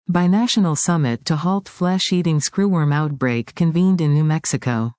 Binational summit to halt flesh-eating screwworm outbreak convened in New Mexico.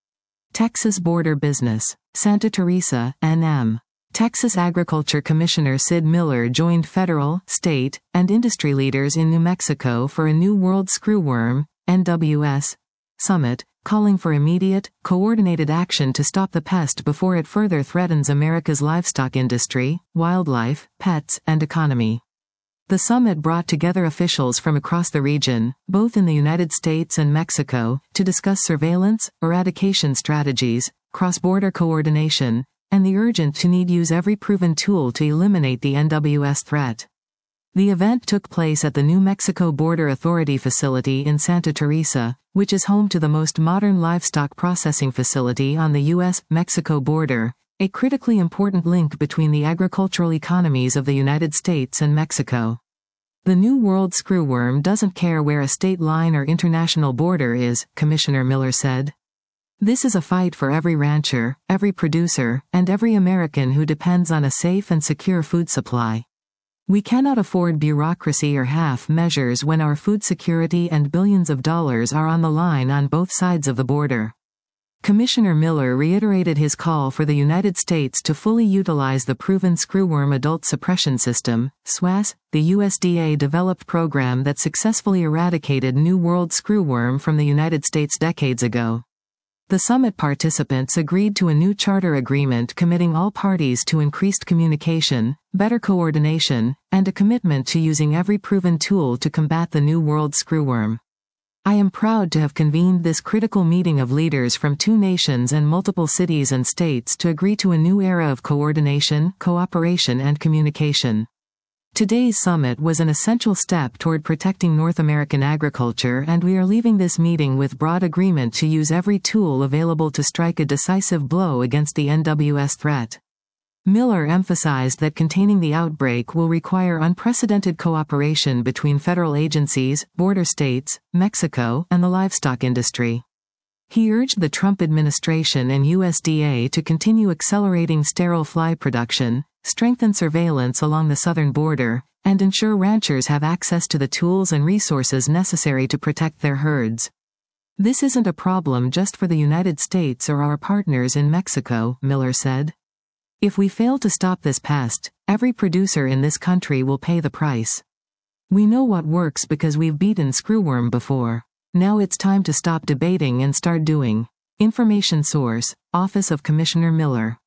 Texas border business. Santa Teresa, NM. Texas Agriculture Commissioner Sid Miller joined federal, state, and industry leaders in New Mexico for a New World Screwworm, NWS, summit, calling for immediate, coordinated action to stop the pest before it further threatens America's livestock industry, wildlife, pets, and economy. The summit brought together officials from across the region, both in the United States and Mexico, to discuss surveillance, eradication strategies, cross-border coordination, and the urgent need use every proven tool to eliminate the NWS threat. The event took place at the New Mexico Border Authority facility in Santa Teresa, which is home to the most modern livestock processing facility on the U.S.-Mexico border, a critically important link between the agricultural economies of the United States and Mexico. The New World Screwworm doesn't care where a state line or international border is, Commissioner Miller said. This is a fight for every rancher, every producer, and every American who depends on a safe and secure food supply. We cannot afford bureaucracy or half measures when our food security and billions of dollars are on the line on both sides of the border. Commissioner Miller reiterated his call for the United States to fully utilize the proven screwworm adult suppression system, SWAS, the USDA-developed program that successfully eradicated New World screwworm from the United States decades ago. The summit participants agreed to a new charter agreement committing all parties to increased communication, better coordination, and a commitment to using every proven tool to combat the New World screwworm. I am proud to have convened this critical meeting of leaders from 2 nations and multiple cities and states to agree to a new era of coordination, cooperation, and communication. Today's summit was an essential step toward protecting North American agriculture, and we are leaving this meeting with broad agreement to use every tool available to strike a decisive blow against the NWS threat. Miller emphasized that containing the outbreak will require unprecedented cooperation between federal agencies, border states, Mexico, and the livestock industry. He urged the Trump administration and USDA to continue accelerating sterile fly production, strengthen surveillance along the southern border, and ensure ranchers have access to the tools and resources necessary to protect their herds. This isn't a problem just for the United States or our partners in Mexico, Miller said. If we fail to stop this pest, every producer in this country will pay the price. We know what works because we've beaten screwworm before. Now it's time to stop debating and start doing. Information source, Office of Commissioner Miller.